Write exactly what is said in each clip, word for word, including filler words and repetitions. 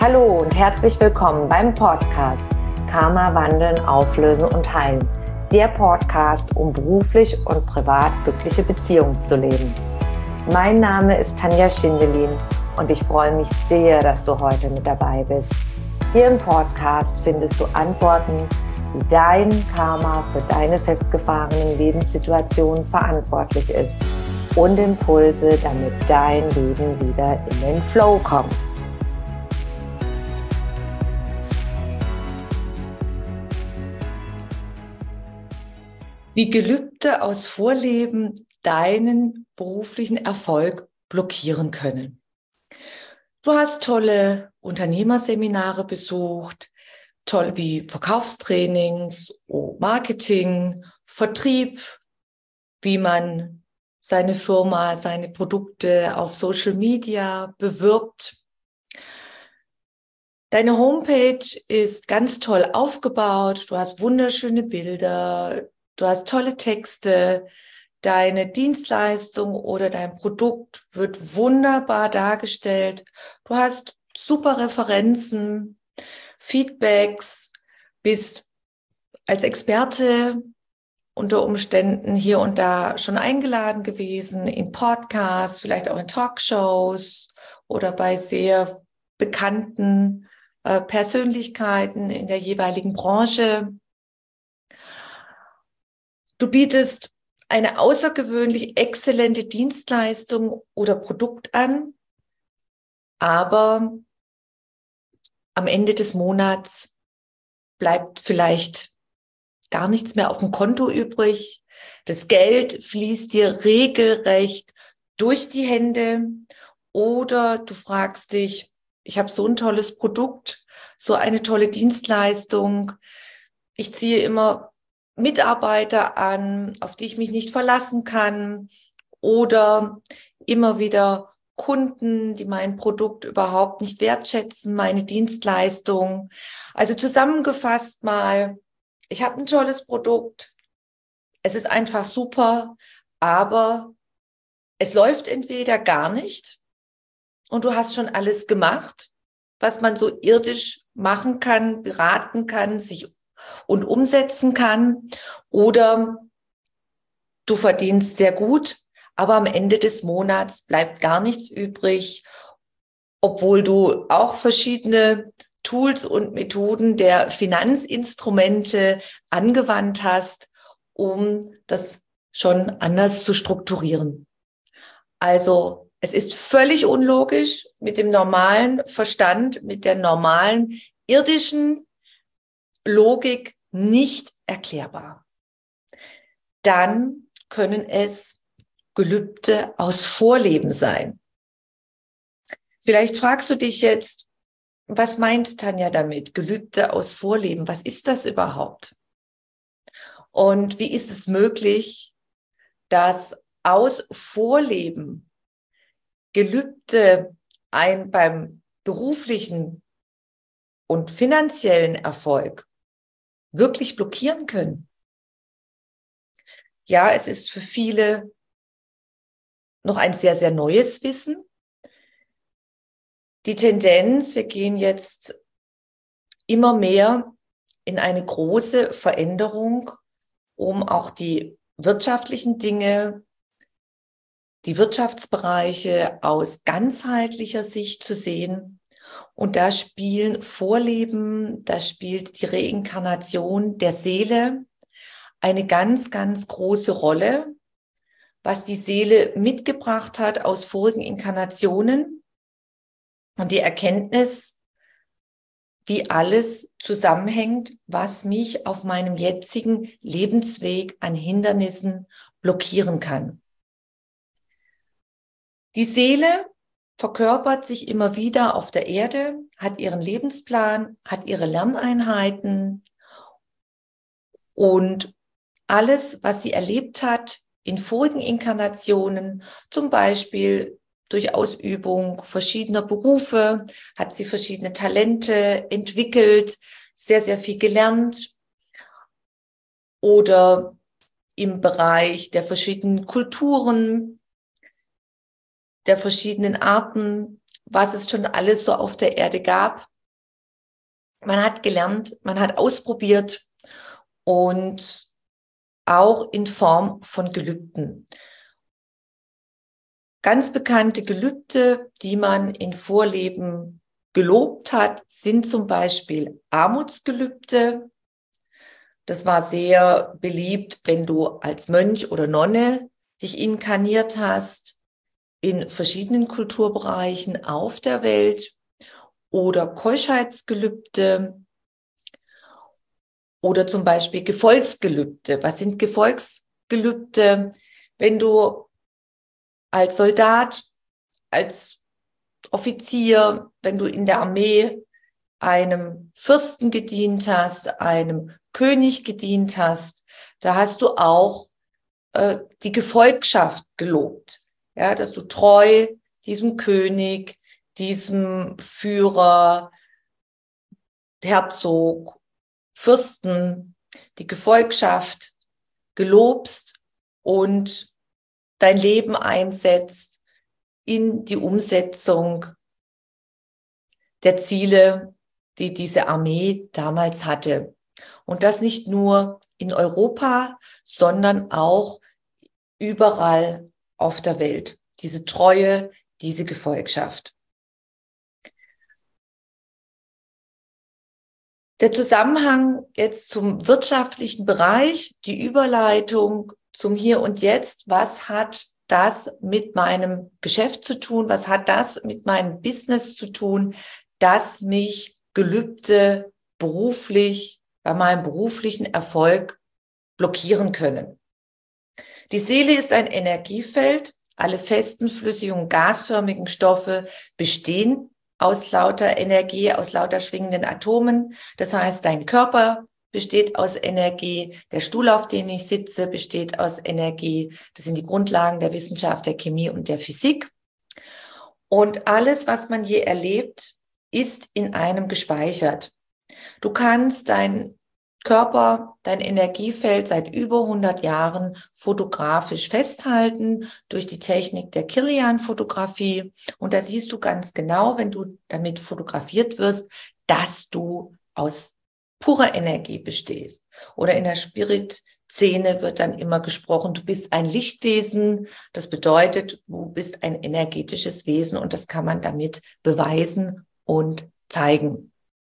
Hallo und herzlich willkommen beim Podcast Karma wandeln, auflösen und heilen. Der Podcast, um beruflich und privat glückliche Beziehungen zu leben. Mein Name ist Tanja Schindelin und ich freue mich sehr, dass du heute mit dabei bist. Hier im Podcast findest du Antworten, wie dein Karma für deine festgefahrenen Lebenssituationen verantwortlich ist und Impulse, damit dein Leben wieder in den Flow kommt. Wie Gelübde aus Vorleben deinen beruflichen Erfolg blockieren können. Du hast tolle Unternehmerseminare besucht, toll wie Verkaufstrainings, Marketing, Vertrieb, wie man seine Firma, seine Produkte auf Social Media bewirbt. Deine Homepage ist ganz toll aufgebaut, du hast wunderschöne Bilder, du hast tolle Texte, deine Dienstleistung oder dein Produkt wird wunderbar dargestellt. Du hast super Referenzen, Feedbacks, bist als Experte unter Umständen hier und da schon eingeladen gewesen in Podcasts, vielleicht auch in Talkshows oder bei sehr bekannten äh, Persönlichkeiten in der jeweiligen Branche. Du bietest eine außergewöhnlich exzellente Dienstleistung oder Produkt an, aber am Ende des Monats bleibt vielleicht gar nichts mehr auf dem Konto übrig. Das Geld fließt dir regelrecht durch die Hände oder du fragst dich, ich habe so ein tolles Produkt, so eine tolle Dienstleistung, ich ziehe immer Mitarbeiter an, auf die ich mich nicht verlassen kann oder immer wieder Kunden, die mein Produkt überhaupt nicht wertschätzen, meine Dienstleistung. Also zusammengefasst mal, ich habe ein tolles Produkt, es ist einfach super, aber es läuft entweder gar nicht und du hast schon alles gemacht, was man so irdisch machen kann, beraten kann, sich und umsetzen kann, oder du verdienst sehr gut, aber am Ende des Monats bleibt gar nichts übrig, obwohl du auch verschiedene Tools und Methoden der Finanzinstrumente angewandt hast, um das schon anders zu strukturieren. Also es ist völlig unlogisch mit dem normalen Verstand, mit der normalen irdischen Logik nicht erklärbar. Dann können es Gelübde aus Vorleben sein. Vielleicht fragst du dich jetzt, was meint Tanja damit? Gelübde aus Vorleben, was ist das überhaupt? Und wie ist es möglich, dass aus Vorleben Gelübde ein beim beruflichen und finanziellen Erfolg wirklich blockieren können? Ja, es ist für viele noch ein sehr, sehr neues Wissen. Die Tendenz, wir gehen jetzt immer mehr in eine große Veränderung, um auch die wirtschaftlichen Dinge, die Wirtschaftsbereiche aus ganzheitlicher Sicht zu sehen. Und da spielen Vorleben, da spielt die Reinkarnation der Seele eine ganz, ganz große Rolle, was die Seele mitgebracht hat aus vorigen Inkarnationen und die Erkenntnis, wie alles zusammenhängt, was mich auf meinem jetzigen Lebensweg an Hindernissen blockieren kann. Die Seele verkörpert sich immer wieder auf der Erde, hat ihren Lebensplan, hat ihre Lerneinheiten und alles, was sie erlebt hat in vorigen Inkarnationen, zum Beispiel durch Ausübung verschiedener Berufe, hat sie verschiedene Talente entwickelt, sehr, sehr viel gelernt oder im Bereich der verschiedenen Kulturen, der verschiedenen Arten, was es schon alles so auf der Erde gab, Man hat gelernt, man hat ausprobiert und auch in Form von Gelübden. Ganz bekannte Gelübde, die man in Vorleben gelobt hat, sind zum Beispiel Armutsgelübde. Das war sehr beliebt, wenn du als Mönch oder Nonne dich inkarniert hast in verschiedenen Kulturbereichen auf der Welt, oder Keuschheitsgelübde oder zum Beispiel Gefolgsgelübde. Was sind Gefolgsgelübde? Wenn du als Soldat, als Offizier, wenn du in der Armee einem Fürsten gedient hast, einem König gedient hast, da hast du auch äh, die Gefolgschaft gelobt, ja, dass du treu diesem König, diesem Führer, Herzog, Fürsten, die Gefolgschaft gelobst und dein Leben einsetzt in die Umsetzung der Ziele, die diese Armee damals hatte. Und das nicht nur in Europa, sondern auch überall auf der Welt. Diese Treue, diese Gefolgschaft. Der Zusammenhang jetzt zum wirtschaftlichen Bereich, die Überleitung zum Hier und Jetzt, was hat das mit meinem Geschäft zu tun? Was hat das mit meinem Business zu tun, dass mich Gelübde beruflich, bei meinem beruflichen Erfolg blockieren können? Die Seele ist ein Energiefeld. Alle festen, flüssigen und gasförmigen Stoffe bestehen aus lauter Energie, aus lauter schwingenden Atomen. Das heißt, dein Körper besteht aus Energie, der Stuhl, auf dem ich sitze, besteht aus Energie. Das sind die Grundlagen der Wissenschaft, der Chemie und der Physik. Und alles, was man je erlebt, ist in einem gespeichert. Du kannst dein Körper, dein Energiefeld seit über hundert Jahren fotografisch festhalten durch die Technik der Kirlian-Fotografie. Und da siehst du ganz genau, wenn du damit fotografiert wirst, dass du aus purer Energie bestehst. Oder in der Spirit-Szene wird dann immer gesprochen, du bist ein Lichtwesen. Das bedeutet, du bist ein energetisches Wesen und das kann man damit beweisen und zeigen.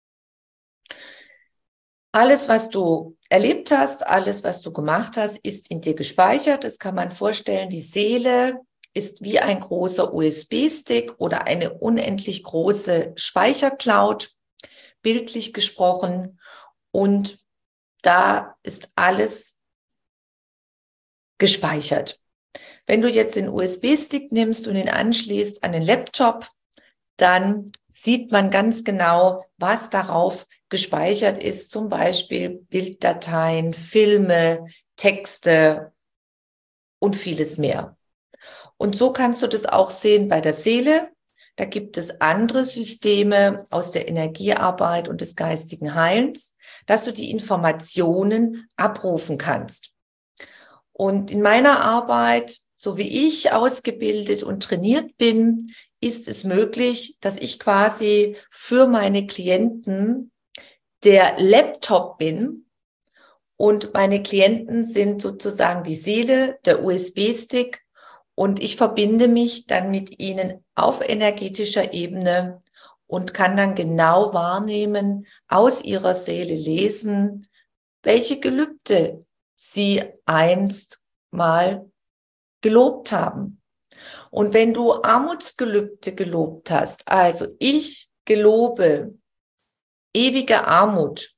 Alles, was du erlebt hast, alles, was du gemacht hast, ist in dir gespeichert. Das kann man vorstellen. Die Seele ist wie ein großer U S B-Stick oder eine unendlich große Speichercloud, bildlich gesprochen. Und da ist alles gespeichert. Wenn du jetzt den U S B-Stick nimmst und ihn anschließt an den Laptop, dann sieht man ganz genau, was darauf gespeichert ist, zum Beispiel Bilddateien, Filme, Texte und vieles mehr. Und so kannst du das auch sehen bei der Seele. Da gibt es andere Systeme aus der Energiearbeit und des geistigen Heilens, dass du die Informationen abrufen kannst. Und in meiner Arbeit, so wie ich ausgebildet und trainiert bin, ist es möglich, dass ich quasi für meine Klienten der Laptop bin und meine Klienten sind sozusagen die Seele, der U S B-Stick und ich verbinde mich dann mit ihnen auf energetischer Ebene und kann dann genau wahrnehmen, aus ihrer Seele lesen, welche Gelübde sie einst mal gelobt haben. Und wenn du Armutsgelübde gelobt hast, also ich gelobe ewige Armut,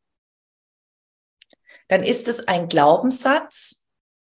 dann ist es ein Glaubenssatz,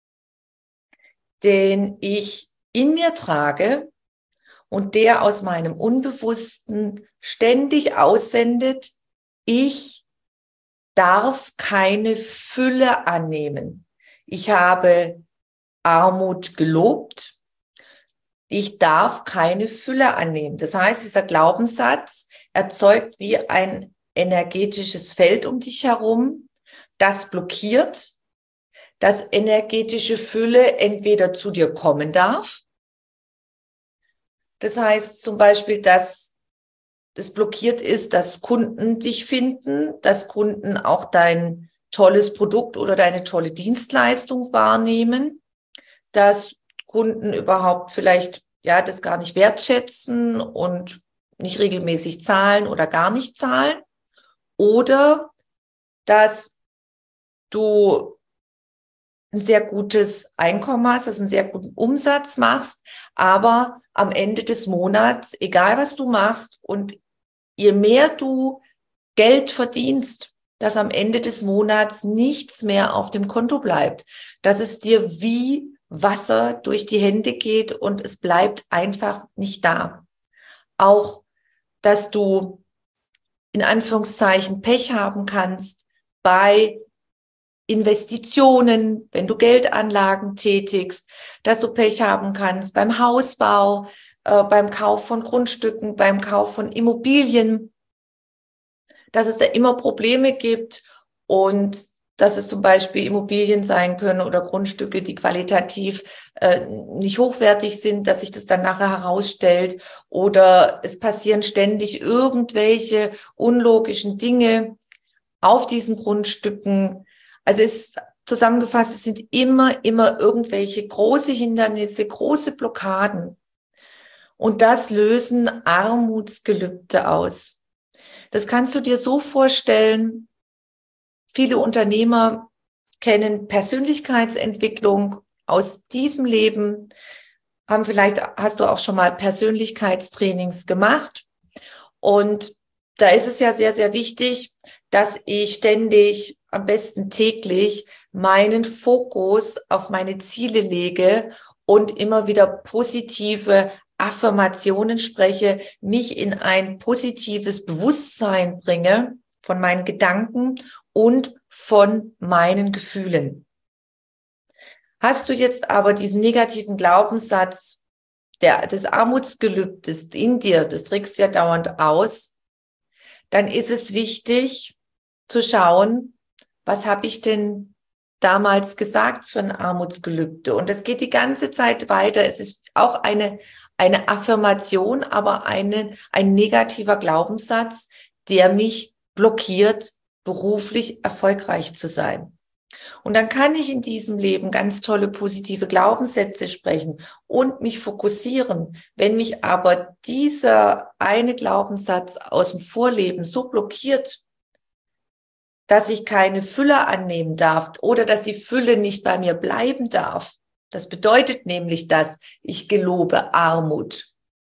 den ich in mir trage und der aus meinem Unbewussten ständig aussendet, ich darf keine Fülle annehmen. Ich habe Armut gelobt, ich darf keine Fülle annehmen. Das heißt, dieser Glaubenssatz erzeugt wie ein energetisches Feld um dich herum, das blockiert, dass energetische Fülle entweder zu dir kommen darf. Das heißt zum Beispiel, dass das blockiert ist, dass Kunden dich finden, dass Kunden auch dein tolles Produkt oder deine tolle Dienstleistung wahrnehmen, dass Kunden überhaupt vielleicht ja das gar nicht wertschätzen und nicht regelmäßig zahlen oder gar nicht zahlen, oder dass du ein sehr gutes Einkommen hast, also einen sehr guten Umsatz machst, aber am Ende des Monats, egal was du machst und je mehr du Geld verdienst, dass am Ende des Monats nichts mehr auf dem Konto bleibt, dass es dir wie Wasser durch die Hände geht und es bleibt einfach nicht da. Auch, dass du in Anführungszeichen Pech haben kannst bei Investitionen, wenn du Geldanlagen tätigst, dass du Pech haben kannst beim Hausbau, äh, beim Kauf von Grundstücken, beim Kauf von Immobilien, dass es da immer Probleme gibt und dass es zum Beispiel Immobilien sein können oder Grundstücke, die qualitativ äh, nicht hochwertig sind, dass sich das dann nachher herausstellt, oder es passieren ständig irgendwelche unlogischen Dinge auf diesen Grundstücken. Also es ist zusammengefasst, es sind immer, immer irgendwelche große Hindernisse, große Blockaden. Und das lösen Armutsgelübde aus. Das kannst du dir so vorstellen, viele Unternehmer kennen Persönlichkeitsentwicklung aus diesem Leben, haben vielleicht, hast du auch schon mal Persönlichkeitstrainings gemacht. Und da ist es ja sehr, sehr wichtig, dass ich ständig, am besten täglich, meinen Fokus auf meine Ziele lege und immer wieder positive Affirmationen spreche, mich in ein positives Bewusstsein bringe von meinen Gedanken und von meinen Gefühlen. Hast du jetzt aber diesen negativen Glaubenssatz der, des Armutsgelübdes in dir, das trägst du ja dauernd aus, dann ist es wichtig zu schauen, was habe ich denn damals gesagt für ein Armutsgelübde? Und das geht die ganze Zeit weiter. Es ist auch eine, eine Affirmation, aber eine, ein negativer Glaubenssatz, der mich blockiert, beruflich erfolgreich zu sein. Und dann kann ich in diesem Leben ganz tolle positive Glaubenssätze sprechen und mich fokussieren. Wenn mich aber dieser eine Glaubenssatz aus dem Vorleben so blockiert, dass ich keine Fülle annehmen darf oder dass die Fülle nicht bei mir bleiben darf, das bedeutet nämlich, dass ich gelobe Armut,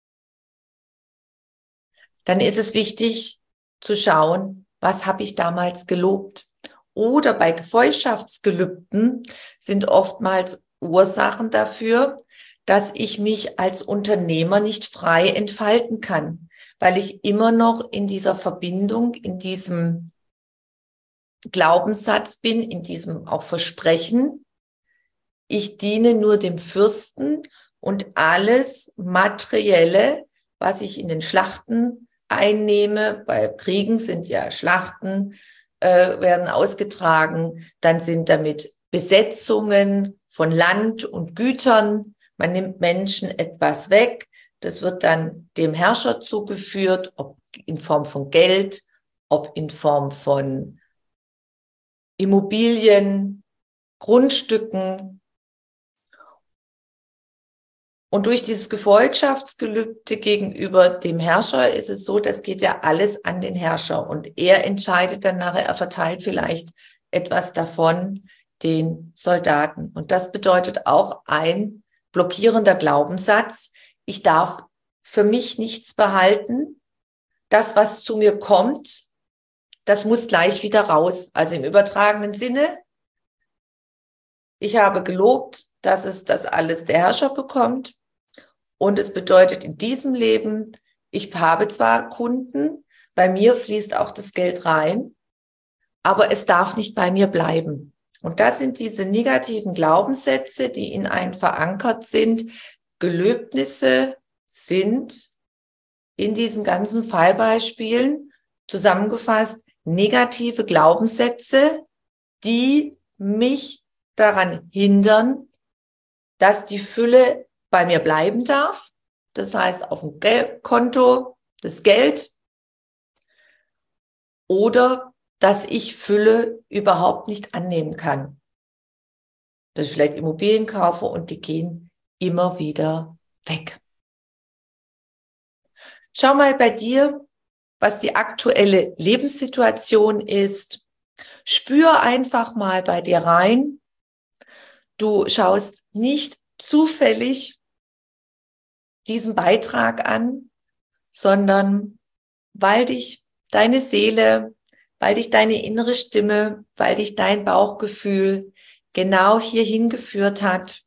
dann ist es wichtig zu schauen, was habe ich damals gelobt. Oder bei Gefolgschaftsgelübden sind oftmals Ursachen dafür, dass ich mich als Unternehmer nicht frei entfalten kann, weil ich immer noch in dieser Verbindung, in diesem Glaubenssatz bin, in diesem auch Versprechen, ich diene nur dem Fürsten und alles Materielle, was ich in den Schlachten einnehme, bei Kriegen sind ja Schlachten, äh, werden ausgetragen, dann sind damit Besetzungen von Land und Gütern, man nimmt Menschen etwas weg, das wird dann dem Herrscher zugeführt, ob in Form von Geld, ob in Form von Immobilien, Grundstücken. Und durch dieses Gefolgschaftsgelübde gegenüber dem Herrscher ist es so, das geht ja alles an den Herrscher. Und er entscheidet dann nachher, er verteilt vielleicht etwas davon den Soldaten. Und das bedeutet auch ein blockierender Glaubenssatz. Ich darf für mich nichts behalten. Das, was zu mir kommt, das muss gleich wieder raus. Also im übertragenen Sinne, ich habe gelobt, dass es das alles der Herrscher bekommt. Und es bedeutet in diesem Leben, ich habe zwar Kunden, bei mir fließt auch das Geld rein, aber es darf nicht bei mir bleiben. Und das sind diese negativen Glaubenssätze, die in einen verankert sind. Gelöbnisse sind in diesen ganzen Fallbeispielen zusammengefasst negative Glaubenssätze, die mich daran hindern, dass die Fülle bei mir bleiben darf. Das heißt, auf dem Gel- Konto das Geld oder dass ich Fülle überhaupt nicht annehmen kann. Dass ich vielleicht Immobilien kaufe und die gehen immer wieder weg. Schau mal bei dir, was die aktuelle Lebenssituation ist. Spür einfach mal bei dir rein. Du schaust nicht zufällig diesen Beitrag an, sondern weil dich deine Seele, weil dich deine innere Stimme, weil dich dein Bauchgefühl genau hierhin geführt hat.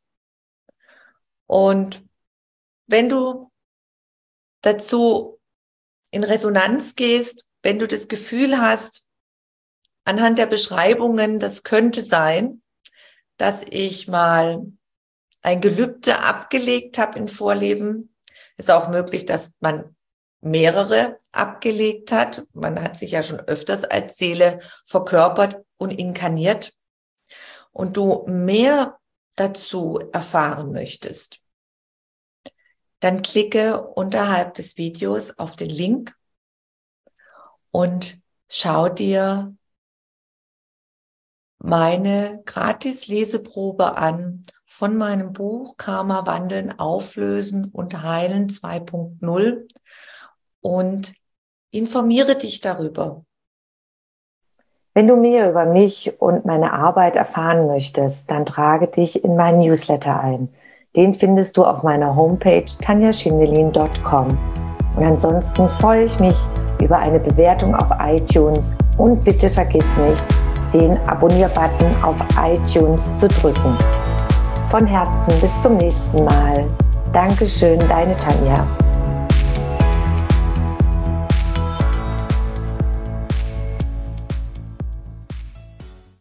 Und wenn du dazu in Resonanz gehst, wenn du das Gefühl hast, anhand der Beschreibungen, das könnte sein, dass ich mal ein Gelübde abgelegt habe in Vorleben. Ist auch möglich, dass man mehrere abgelegt hat. Man hat sich ja schon öfters als Seele verkörpert und inkarniert. Und du mehr dazu erfahren möchtest, dann klicke unterhalb des Videos auf den Link und schau dir meine Gratis-Leseprobe an von meinem Buch Karma wandeln, auflösen und heilen zwei Punkt null und informiere dich darüber. Wenn du mehr über mich und meine Arbeit erfahren möchtest, dann trage dich in meinen Newsletter ein. Den findest du auf meiner Homepage tanja schindelin punkt com. Und ansonsten freue ich mich über eine Bewertung auf iTunes und bitte vergiss nicht, den Abonnier-Button auf iTunes zu drücken. Von Herzen bis zum nächsten Mal. Dankeschön, deine Tanja.